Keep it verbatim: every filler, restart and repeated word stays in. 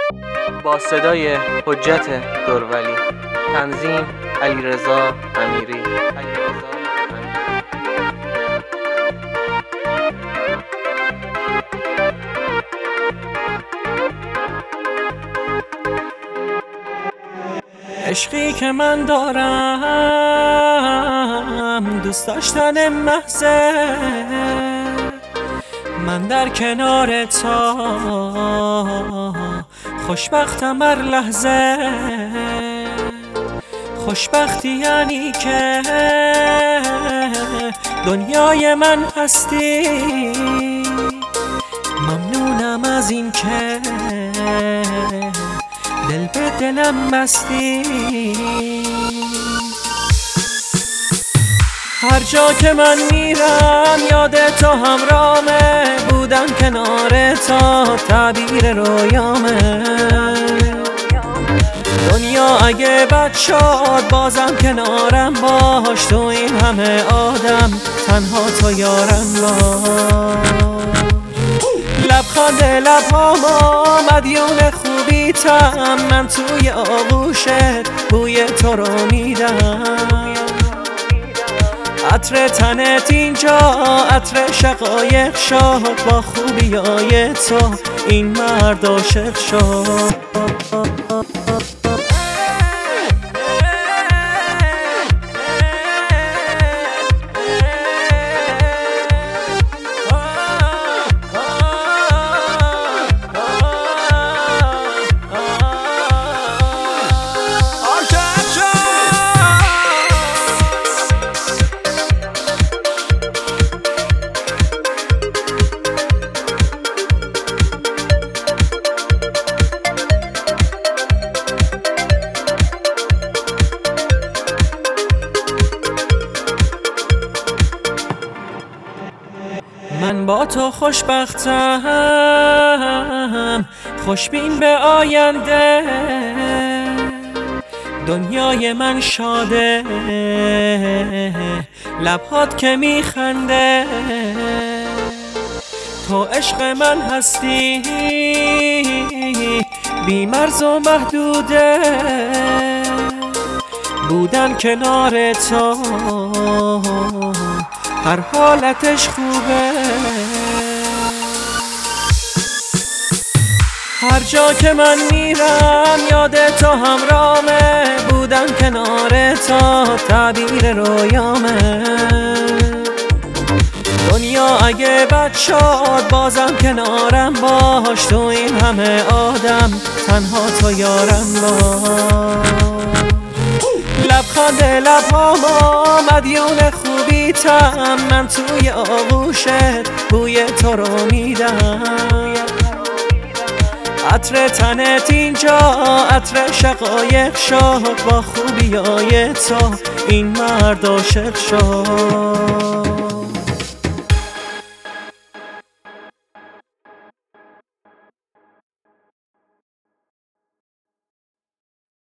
با صدای حجت دورولی، تنظیم علیرضا امیری. علیرضا امیری. عشقی که من دارم دوست داشتن محضه، من در کنار تو خوشبختم هر لحظه. خوشبختی یعنی که دنیای من هستی، ممنونم از این که دل به دلم بستی. هر جا که من میرم یاد تو همرامه، بودن کنار تو تعبیر رویامه. دنیا اگه بد شد بازم کنارم باش، تو این همه آدم تنها تو یارم باش. لبخند لبهاما مدیون خوبیتم، من توی آغوشت بوی تو رو میدم. عطر تنت اینجا عطر شقایق شد، با خوبیای تو این مرد عاشق شد. من با تو خوشبختم، خوشبین به آینده. دنیای من شاده، لبهات که میخنده. تو عشق من هستی، بی مرز و محدوده. بودن کنار تو هر حالتش خوبه. هر جا که من میرم یاد تو همرامه، بودن کنار تو تعبیر رویامه. دنیا اگه بد شد بازم کنارم باش، تو این همه آدم تنها تو یارم باش. لبخند لبهاما مدیون خوبیتم، من توی آغوشت بوی تو رو میدم. عطر تنت اینجا عطر شقایق شد، با خوبیای تو این مرد عاشق شد.